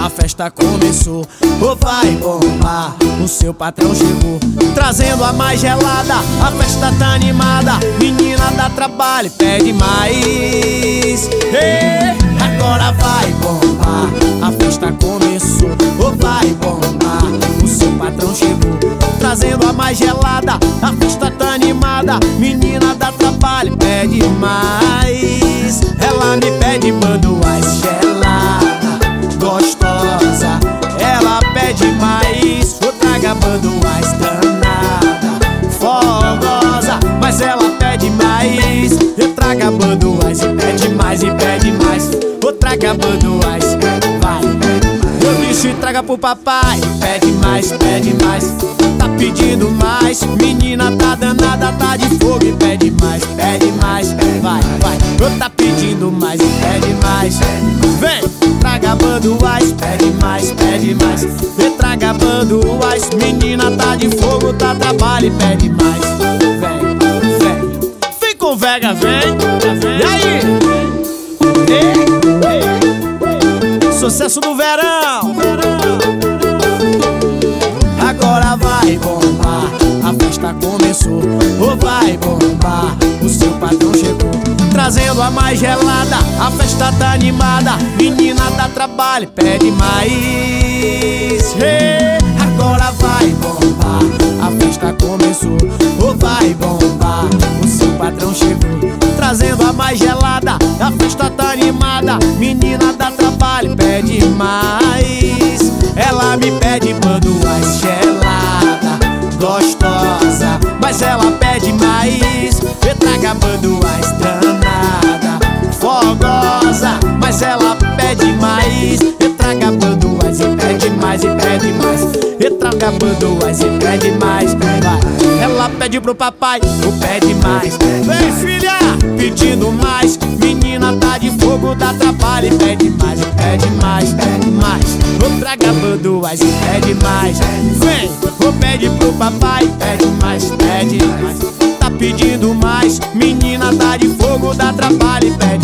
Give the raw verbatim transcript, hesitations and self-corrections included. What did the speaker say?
a festa começou. Ou vai bombar, o seu patrão chegou, trazendo a mais gelada. A festa tá animada, menina dá trabalho, pede mais. Ei, agora vai bombar, a festa começou. Ou vai bombar, o seu patrão chegou, trazendo a mais gelada. A festa tá animada, menina dá trabalho, pede mais. Ela me pede Budweiser gelada, gostosa. Ela pede mais, eu traga Budweiser danada, fogosa. Mas ela pede mais, eu traga Budweiser. Pede mais e pede mais, eu traga Budweiser. Vai, eu disse traga pro papai. Pede mais, pede mais, tá pedindo mais. Menina tá danada, tá de fogo e pede mais, pede mais. Vai, vai, eu tá pedindo mais e pede mais. Vem, traga Budweiser, pede mais, pede mais. Vem, traga Budweiser. Menina tá de fogo, tá trabalho e pede mais. Vem, vem, vem com Vega, vem. E aí? Ei, ei, sucesso do verão. Agora vai bombar, a festa começou. Ou vai bombar, o seu patrão chegou, trazendo a mais gelada. A festa tá animada, menina dá trabalho, pede mais. Hey, agora vai bombar, a festa começou. Ou vai bombar, o seu patrão chegou, trazendo a mais gelada. A festa tá animada, menina dá trabalho, pede mais. Ela me pede Budweiser gelada, gostosa. Mas ela pede mais, eu traga Budweiser danada, fogosa. Mas ela pede mais, eu traga Budweiser. Pede mais e pede mais, eu traga Budweiser. Pede mais, vai. Ela pede pro papai, ou pede mais. Vem filha, pedindo mais. Menina tá de fogo, dá trabalho e pede mais, e pede mais, pede mais. Ou traga Budweiser, pede mais. Vem, ou pede pro papai, pede mais, pede mais. Tá pedindo mais. Menina tá de fogo, dá trabalho e pede